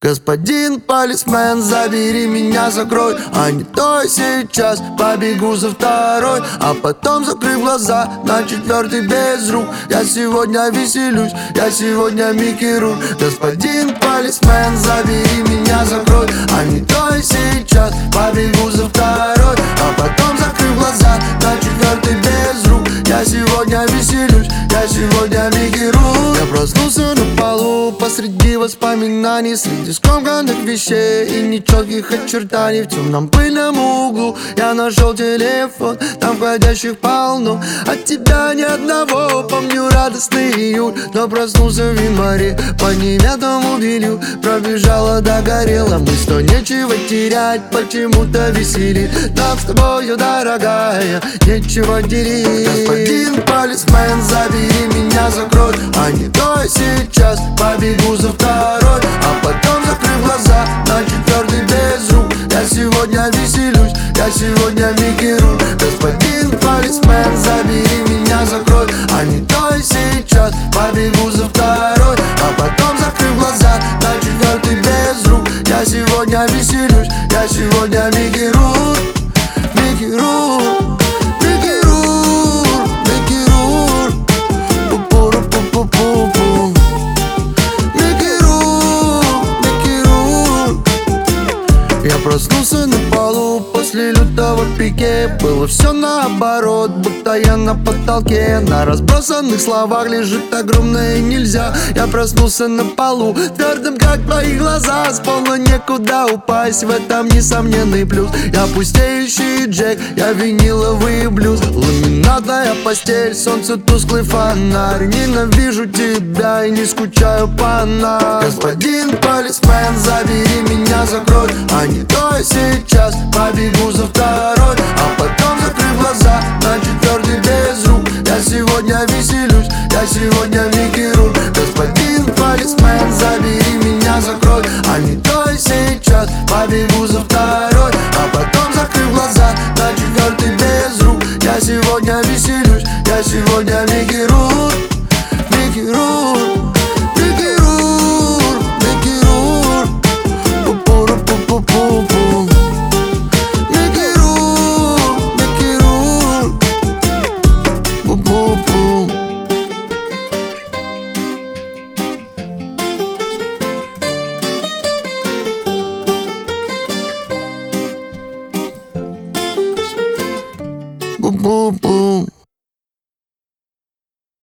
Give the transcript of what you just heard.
Господин полисмен, забери меня, закрой, а не то сейчас побегу за второй. А потом, закрыв глаза, на четвертый без рук. Я сегодня веселюсь, я сегодня Микки Рук. Господин полисмен, забери меня, закрой, а не то сейчас побегу за второй. А потом, закрыв глаза, на четвертый без рук. Я сегодня веселюсь, я сегодня Микки Рук. Я проснулся на полу посреди воспоминаний, среди скомканных вещей и нечетких очертаний. В темном пыльном углу я нашел телефон, там входящих полно, от тебя ни одного. Помню радостный июль, но проснулся в январе по неведомому белью. Пробежала, догорела, мы что нечего терять, почему-то веселит. Нам с тобою, дорогая, нечего делить. Господин полисмен, забери меня, закрой, а не то сейчас побегу за второй. А потом, закрыв глаза, на четвертый без рук. Я сегодня веселюсь, я сегодня Микки Рук. Господин полисмен, забери меня, закрой, а не то сейчас побегу за второй. А потом, закрыв глаза, на четвертый без рук. Я сегодня веселюсь, я сегодня Микки Рук. Микки Рук, Микки Рук, Микки Рук. Пу-пу-ру-пу-пу-пу-пу. Микки Рук, Микки Рук. Я проснулся на полу после лютого пике. Было все наоборот, будто я на потолке. На разбросанных словах лежит огромное нельзя. Я проснулся на полу, твердым как твои глаза. С пола некуда упасть, в этом несомненный плюс. Я пустеющий Джек, я виниловый блюз. Ламинатная постель, солнце тусклый фонарь. Ненавижу тебя и не скучаю по нам. Господин полисмен, забери меня, закрой, а не то сейчас побегу за второй. А потом, закрыв глаза, на четвертый без рук. Я сегодня веселюсь, я сегодня